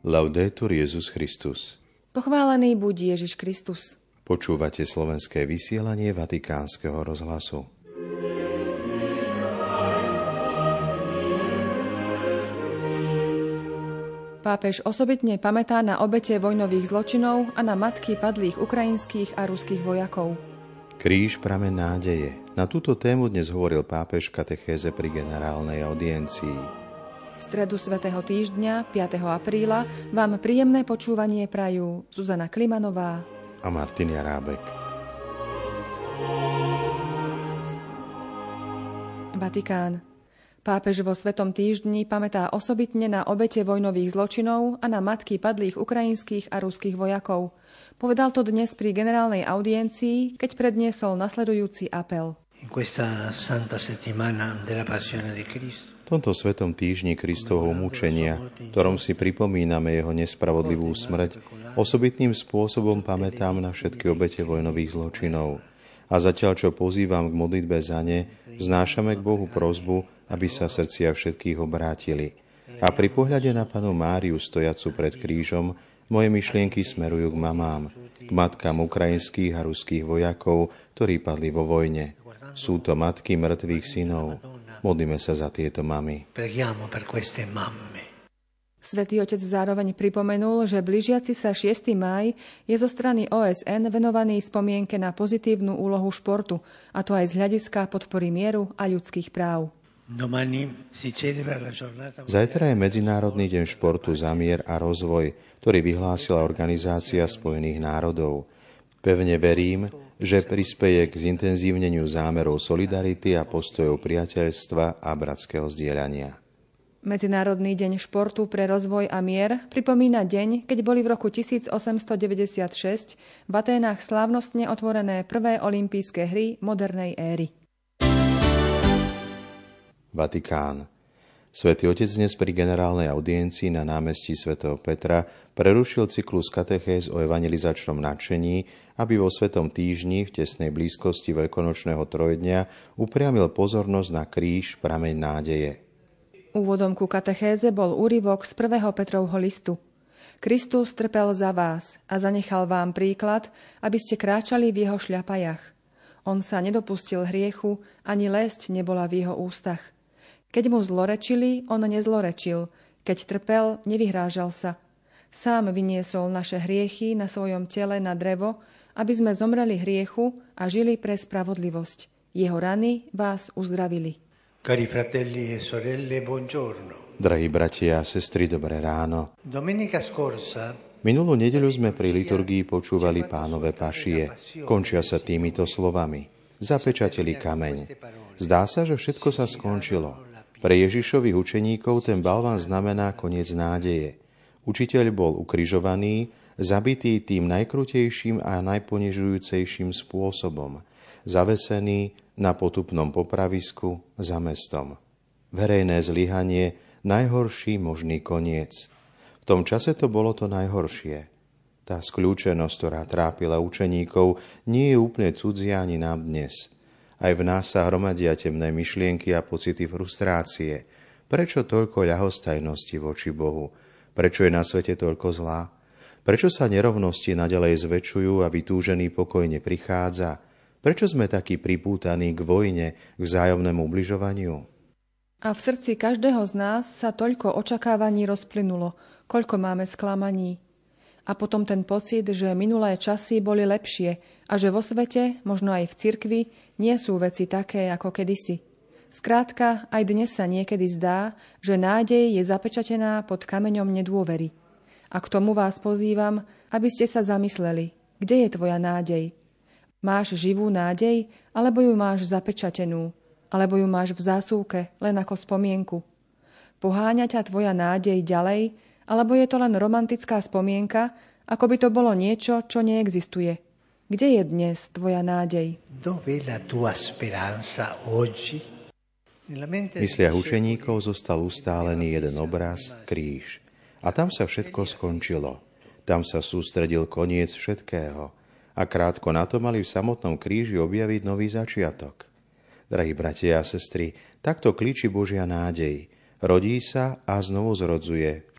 Laudetur Jesus Christus. Pochválený buď Ježiš Kristus. Počúvate slovenské vysielanie Vatikánskeho rozhlasu. Pápež osobitne pamätá na obete vojnových zločinov a na matky padlých ukrajinských a ruských vojakov. Kríž, prameň nádeje. Na túto tému dnes hovoril pápež v katechéze pri generálnej audiencii. V stredu svätého týždňa, 5. apríla, vám príjemné počúvanie prajú Zuzana Klimanová a Martin Jarábek. Vatikán. Pápež vo Svetom týždni pamätá osobitne na obete vojnových zločinov a na matky padlých ukrajinských a ruských vojakov. Povedal to dnes pri generálnej audiencii, keď predniesol nasledujúci apel. V tomto Svetom týždni Kristovho mučenia, ktorom si pripomíname jeho nespravodlivú smrť, osobitným spôsobom pamätám na všetky obete vojnových zločinov. A zatiaľ, čo pozývam k modlitbe za ne, vznášame k Bohu prosbu, aby sa srdcia všetkých obrátili. A pri pohľade na Pannu Máriu stojacu pred krížom, moje myšlienky smerujú k mamám, k matkám ukrajinských a ruských vojakov, ktorí padli vo vojne. Sú to matky mŕtvych synov. Modlíme sa za tieto mamy. Svätý Otec zároveň pripomenul, že blížiaci sa 6. máj je zo strany OSN venovaný spomienke na pozitívnu úlohu športu, a to aj z hľadiska podpory mieru a ľudských práv. Zajtra je Medzinárodný deň športu za mier a rozvoj, ktorý vyhlásila Organizácia spojených národov. Pevne verím, že prispeje k zintenzívneniu zámerov solidarity a postojov priateľstva a bratského zdieľania. Medzinárodný deň športu pre rozvoj a mier pripomína deň, keď boli v roku 1896 v Aténach slávnostne otvorené prvé olympijské hry modernej éry. Vatikán. Svätý Otec dnes pri generálnej audiencii na námestí svätého Petra prerušil cyklus katechéz o evangelizačnom nadšení, aby vo Svetom týždni v tesnej blízkosti veľkonočného trojdňa upriamil pozornosť na kríž, prameň nádeje. Úvodom ku katechéze bol úryvok z 1. Petrovho listu. Kristus trpel za vás a zanechal vám príklad, aby ste kráčali v jeho šľapajach. On sa nedopustil hriechu, ani lesť nebola v jeho ústach. Keď mu zlorečili, on nezlorečil. Keď trpel, nevyhrážal sa. Sám vyniesol naše hriechy na svojom tele na drevo, aby sme zomreli hriechu a žili pre spravodlivosť. Jeho rany vás uzdravili. Cari fratelli e sorelle, buongiorno. Drahí bratia a sestry, dobré ráno. Domenica scorsa Minulú nedeľu sme pri liturgii počúvali Pánove pašie. Končia sa týmito slovami. Zapečatili kameň. Zdá sa, že všetko sa skončilo. Pre Ježišových učeníkov ten balván znamená koniec nádeje. Učiteľ bol ukrižovaný, zabitý tým najkrutejším a najponižujúcejším spôsobom. Zavesený na potupnom popravisku za mestom. Verejné zlyhanie, najhorší možný koniec. V tom čase to bolo to najhoršie. Tá skľúčenosť, ktorá trápila učeníkov, nie je úplne cudzia ani nám dnes. Aj v nás sa hromadia temné myšlienky a pocity frustrácie. Prečo toľko ľahostajnosti voči Bohu? Prečo je na svete toľko zlá? Prečo sa nerovnosti naďalej zväčšujú a vytúžený pokoj neprichádza? Prečo sme takí pripútaní k vojne, k vzájomnému ubližovaniu? A v srdci každého z nás sa toľko očakávaní rozplynulo, koľko máme sklamaní. A potom ten pocit, že minulé časy boli lepšie a že vo svete, možno aj v cirkvi, nie sú veci také ako kedysi. Skrátka, aj dnes sa niekedy zdá, že nádej je zapečatená pod kameňom nedôvery. A k tomu vás pozývam, aby ste sa zamysleli, kde je tvoja nádej? Máš živú nádej, alebo ju máš zapečatenú, alebo ju máš v zásuvke, len ako spomienku? Poháňa ťa tvoja nádej ďalej, alebo je to len romantická spomienka, ako by to bolo niečo, čo neexistuje? Kde je dnes tvoja nádej? V mysliach učeníkov zostal ustálený jeden obraz, kríž. A tam sa všetko skončilo. Tam sa sústredil koniec všetkého. A krátko na to mali v samotnom kríži objaviť nový začiatok. Drahí bratia a sestry, takto klíči Božia nádej. Rodí sa a znovu zrodzuje v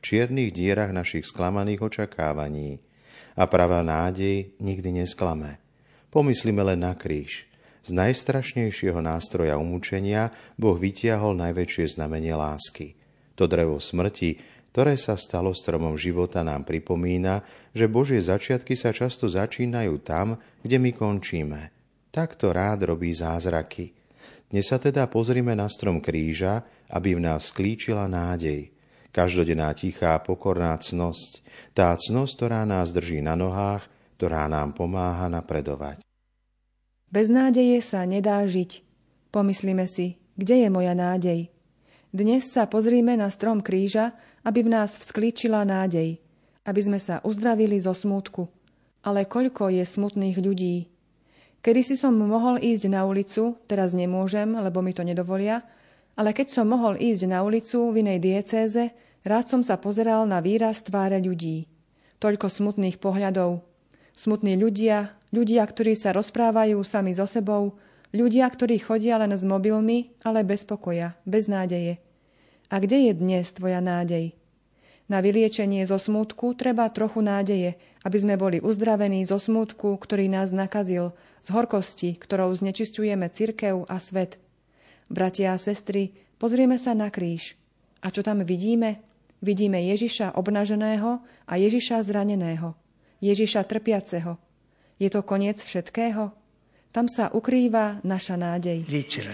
čiernych dierach našich sklamaných očakávaní. A pravá nádej nikdy nesklame. Pomyslíme len na kríž. Z najstrašnejšieho nástroja umúčenia Boh vytiahol najväčšie znamenie lásky. To drevo smrti, ktoré sa stalo stromom života, nám pripomína, že Božie začiatky sa často začínajú tam, kde my končíme. Takto rád robí zázraky. Dnes sa teda pozrime na strom kríža, aby v nás sklíčila nádej. Každodenná tichá pokorná cnosť, tá cnosť, ktorá nás drží na nohách, ktorá nám pomáha napredovať. Bez nádeje sa nedá žiť. Pomyslíme si, kde je moja nádej? Dnes sa pozrime na strom kríža, aby v nás vzklíčila nádej, aby sme sa uzdravili zo smútku. Ale koľko je smutných ľudí? Kedysi som mohol ísť na ulicu, teraz nemôžem, lebo mi to nedovolia, ale keď som mohol ísť na ulicu v inej diecéze, rád som sa pozeral na výraz tváre ľudí. Toľko smutných pohľadov. Smutní ľudia, ktorí sa rozprávajú sami so sebou, ľudia, ktorí chodia len s mobilmi, ale bez pokoja, bez nádeje. A kde je dnes tvoja nádej? Na vyliečenie zo smútku treba trochu nádeje, aby sme boli uzdravení zo smútku, ktorý nás nakazil, z horkosti, ktorou znečisťujeme cirkev a svet. Bratia a sestry, pozrieme sa na kríž. A čo tam vidíme? Vidíme Ježiša obnaženého a Ježiša zraneného. Ježiša trpiaceho. Je to koniec všetkého? Tam sa ukrýva naša nádej.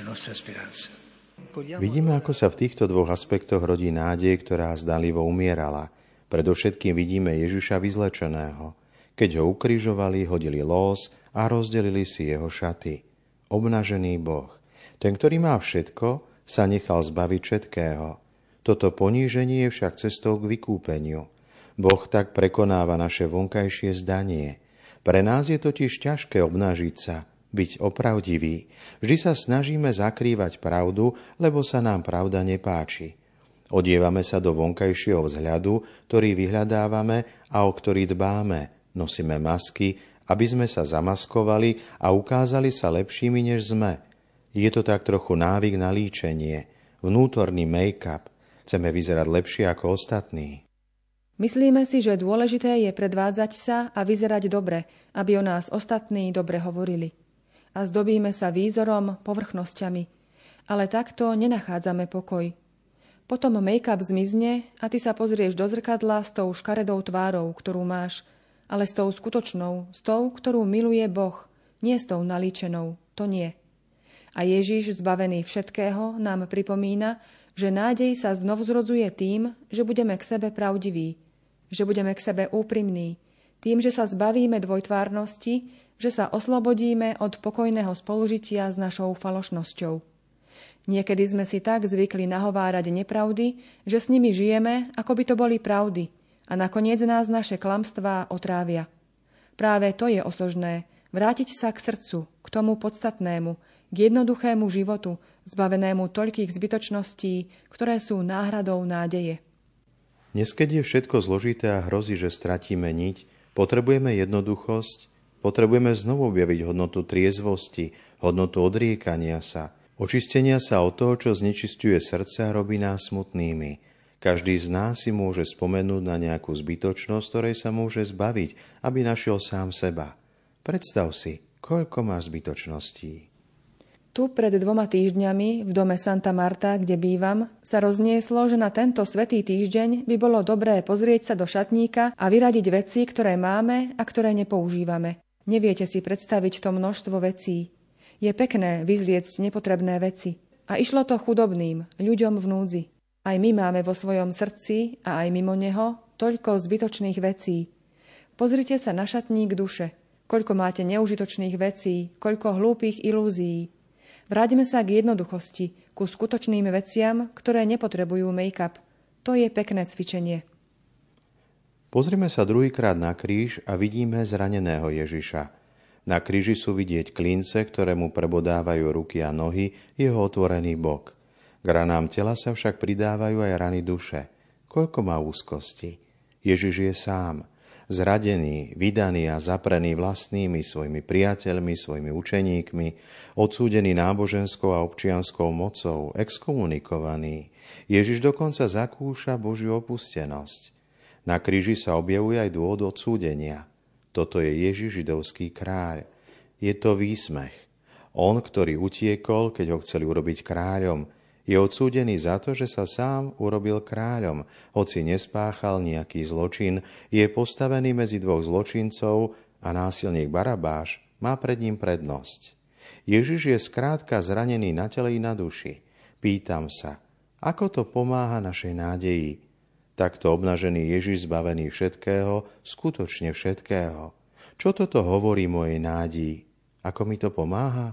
Vidíme, ako sa v týchto dvoch aspektoch rodí nádej, ktorá zdalivo umierala. Predovšetkým vidíme Ježiša vyzlečeného. Keď ho ukrižovali, hodili lós a rozdelili si jeho šaty. Obnažený Boh. Ten, ktorý má všetko, sa nechal zbaviť všetkého. Toto poníženie je však cestou k vykúpeniu. Boh tak prekonáva naše vonkajšie zdanie. Pre nás je totiž ťažké obnažiť sa, byť opravdivý. Vždy sa snažíme zakrývať pravdu, lebo sa nám pravda nepáči. Odievame sa do vonkajšieho vzhľadu, ktorý vyhľadávame a o ktorý dbáme. Nosíme masky, aby sme sa zamaskovali a ukázali sa lepšími, než sme. Je to tak trochu návyk na líčenie, vnútorný make-up. Chceme vyzerať lepšie ako ostatní. Myslíme si, že dôležité je predvádzať sa a vyzerať dobre, aby o nás ostatní dobre hovorili. A zdobíme sa výzorom, povrchnosťami. Ale takto nenachádzame pokoj. Potom make-up zmizne a ty sa pozrieš do zrkadla s tou škaredou tvárou, ktorú máš, ale s tou skutočnou, s tou, ktorú miluje Boh, nie s tou nalíčenou, to nie. A Ježiš, zbavený všetkého, nám pripomína, že nádej sa znovu zrodzuje tým, že budeme k sebe pravdiví, že budeme k sebe úprimní, tým, že sa zbavíme dvojtvárnosti, že sa oslobodíme od pokojného spolužitia s našou falošnosťou. Niekedy sme si tak zvykli nahovárať nepravdy, že s nimi žijeme, ako by to boli pravdy, a nakoniec nás naše klamstvá otrávia. Práve to je osožné, vrátiť sa k srdcu, k tomu podstatnému, k jednoduchému životu, zbavenému toľkých zbytočností, ktoré sú náhradou nádeje. Dnes, keď je všetko zložité a hrozí, že stratíme niť, potrebujeme jednoduchosť, potrebujeme znovu objaviť hodnotu triezvosti, hodnotu odriekania sa, očistenia sa od toho, čo znečisťuje srdce a robí nás smutnými. Každý z nás si môže spomenúť na nejakú zbytočnosť, ktorej sa môže zbaviť, aby našiel sám seba. Predstav si, koľko máš zbytočností. Tu pred 2 týždňami v dome Santa Marta, kde bývam, sa roznieslo, že na tento svätý týždeň by bolo dobré pozrieť sa do šatníka a vyradiť veci, ktoré máme a ktoré nepoužívame. Neviete si predstaviť to množstvo vecí. Je pekné vyzliecť nepotrebné veci. A išlo to chudobným, ľuďom v núdzi. Aj my máme vo svojom srdci a aj mimo neho toľko zbytočných vecí. Pozrite sa na šatník duše. Koľko máte neužitočných vecí, koľko hlúpych ilúzií. Vráťme sa k jednoduchosti, ku skutočným veciam, ktoré nepotrebujú make-up. To je pekné cvičenie. Pozrime sa druhýkrát na kríž a vidíme zraneného Ježiša. Na kríži sú vidieť klince, ktoré mu prebodávajú ruky a nohy, jeho otvorený bok. K ranám tela sa však pridávajú aj rany duše. Koľko má úzkosti? Ježiš je sám. zradený, vydaný a zaprený vlastnými svojimi priateľmi, svojimi učeníkmi, odsúdený náboženskou a občianskou mocou, exkomunikovaný. Ježiš dokonca zakúša Božiu opustenosť. Na kríži sa objavuje aj dôvod odsúdenia. Toto je Ježiš, židovský kráľ. Je to výsmech. On, ktorý utiekol, keď ho chceli urobiť kráľom, je odsúdený za to, že sa sám urobil kráľom. Hoci nespáchal nejaký zločin, je postavený medzi dvoch zločincov a násilník Barabáš má pred ním prednosť. Ježiš je skrátka zranený na tele i na duši. Pýtam sa, ako to pomáha našej nádeji? Takto obnažený Ježiš, zbavený všetkého, skutočne všetkého. Čo toto hovorí mojej nádeji? Ako mi to pomáha?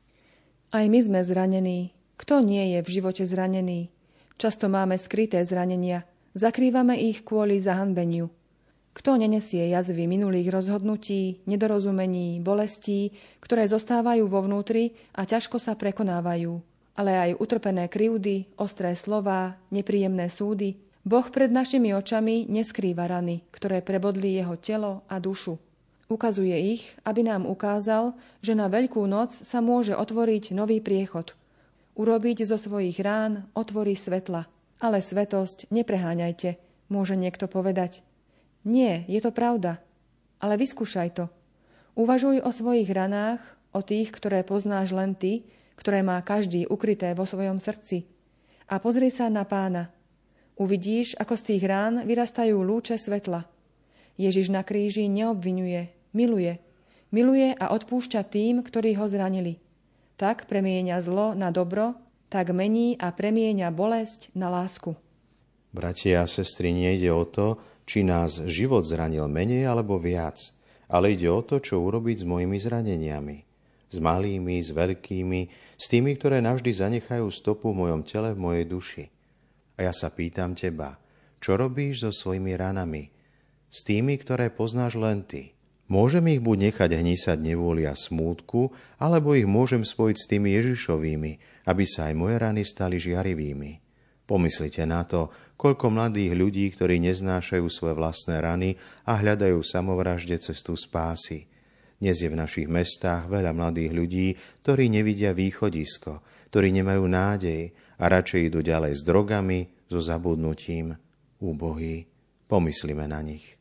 Aj my sme zranení. Kto nie je v živote zranený? Často máme skryté zranenia. Zakrývame ich kvôli zahanbeniu. Kto nenesie jazvy minulých rozhodnutí, nedorozumení, bolestí, ktoré zostávajú vo vnútri a ťažko sa prekonávajú, ale aj utrpené krivdy, ostré slová, nepríjemné súdy. Boh pred našimi očami neskrýva rany, ktoré prebodli jeho telo a dušu. Ukazuje ich, aby nám ukázal, že na Veľkú noc sa môže otvoriť nový priechod. Urobiť zo svojich rán otvory svetla. Ale svetosť nepreháňajte, môže niekto povedať. Nie, je to pravda. Ale vyskúšaj to. Uvažuj o svojich ranách, o tých, ktoré poznáš len ty, ktoré má každý ukryté vo svojom srdci. A pozri sa na Pána. Uvidíš, ako z tých rán vyrastajú lúče svetla. Ježiš na kríži neobviňuje, miluje. Miluje a odpúšťa tým, ktorí ho zranili. Tak premieňa zlo na dobro, tak mení a premieňa bolesť na lásku. Bratia a sestry, nejde o to, či nás život zranil menej alebo viac, ale ide o to, čo urobiť s mojimi zraneniami. S malými, s veľkými, s tými, ktoré navždy zanechajú stopu v mojom tele, v mojej duši. A ja sa pýtam teba, čo robíš so svojimi ranami? S tými, ktoré poznáš len ty. Môžem ich buď nechať hnísať nevôli a smútku, alebo ich môžem spojiť s tými Ježišovými, aby sa aj moje rany stali žiarivými. Pomyslite na to, koľko mladých ľudí, ktorí neznášajú svoje vlastné rany a hľadajú samovražde cestu spásy. Dnes je v našich mestách veľa mladých ľudí, ktorí nevidia východisko, ktorí nemajú nádej a radšej idú ďalej s drogami, so zabudnutím. Úbohí, pomyslíme na nich.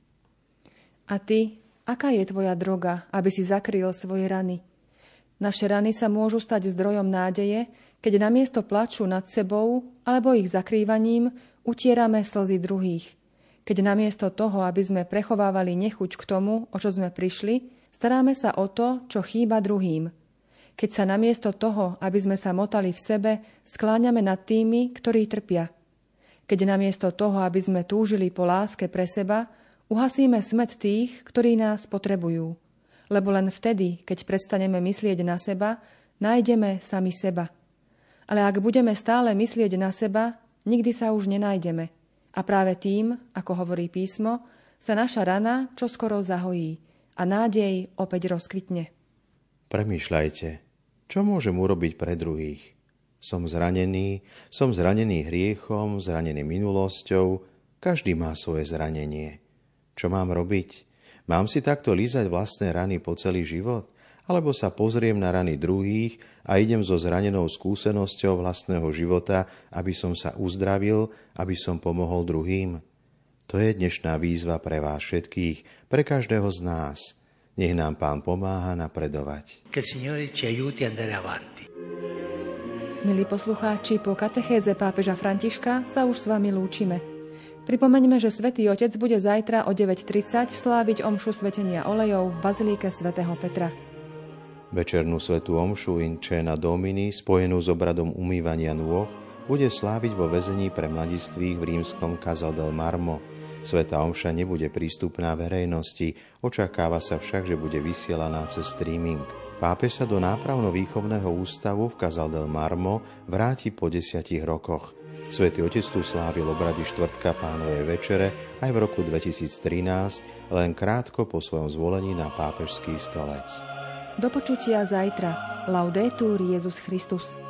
A ty, aká je tvoja droga, aby si zakryl svoje rany? Naše rany sa môžu stať zdrojom nádeje, keď namiesto plaču nad sebou alebo ich zakrývaním utierame slzy druhých. Keď namiesto toho, aby sme prechovávali nechuť k tomu, o čo sme prišli, staráme sa o to, čo chýba druhým. Keď sa namiesto toho, aby sme sa motali v sebe, skláňame nad tými, ktorí trpia. Keď namiesto toho, aby sme túžili po láske pre seba, uhasíme smäd tých, ktorí nás potrebujú. Lebo len vtedy, keď prestaneme myslieť na seba, nájdeme sami seba. Ale ak budeme stále myslieť na seba, nikdy sa už nenájdeme. A práve tým, ako hovorí písmo, sa naša rana čoskoro zahojí a nádej opäť rozkvitne. Premýšľajte, čo môžem urobiť pre druhých. Som zranený hriechom, zranený minulosťou, každý má svoje zranenie. Čo mám robiť? Mám si takto lízať vlastné rany po celý život? Alebo sa pozriem na rany druhých a idem so zranenou skúsenosťou vlastného života, aby som sa uzdravil, aby som pomohol druhým? To je dnešná výzva pre vás všetkých, pre každého z nás. Nech nám Pán pomáha napredovať. Milí poslucháči, po katechéze pápeža Františka sa už s vami lúčime. Pripomeňme, že Svätý Otec bude zajtra o 9:30 sláviť omšu svetenia olejov v bazilíke svätého Petra. Večernú svätú omšu in cena Domini, spojenú s obradom umývania nôh, bude sláviť vo väzení pre mladistvých v rímskom Casal del Marmo. Svätá omša nebude prístupná verejnosti, očakáva sa však, že bude vysielaná cez streaming. Pápež sa do nápravno-výchovného ústavu v Casal del Marmo vráti po 10 rokoch. Svätý Otec tu slávil obrady štvrtka Pánovej večere aj v roku 2013, len krátko po svojom zvolení na pápežský stolec. Do počutia zajtra. Laudetur Jesus Christus.